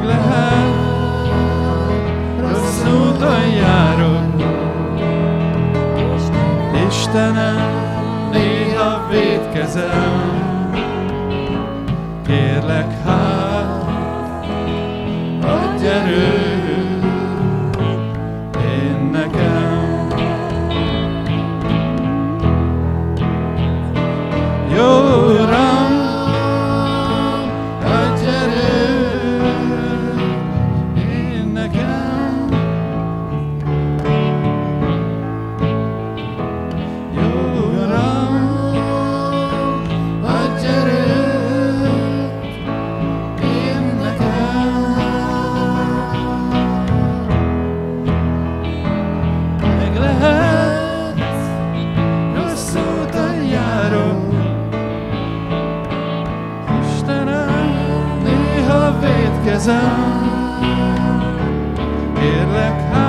lehet, rossz úton járok. Istenem, néha vétkezem. Kérlek, hát, adj erőt én nekem. Jó Uram, adj erőt én nekem. Jó Uram, adj erőt én nekem. Meg lehet, rossz úton járok. Istenem, néha vétkezem. Kérlek,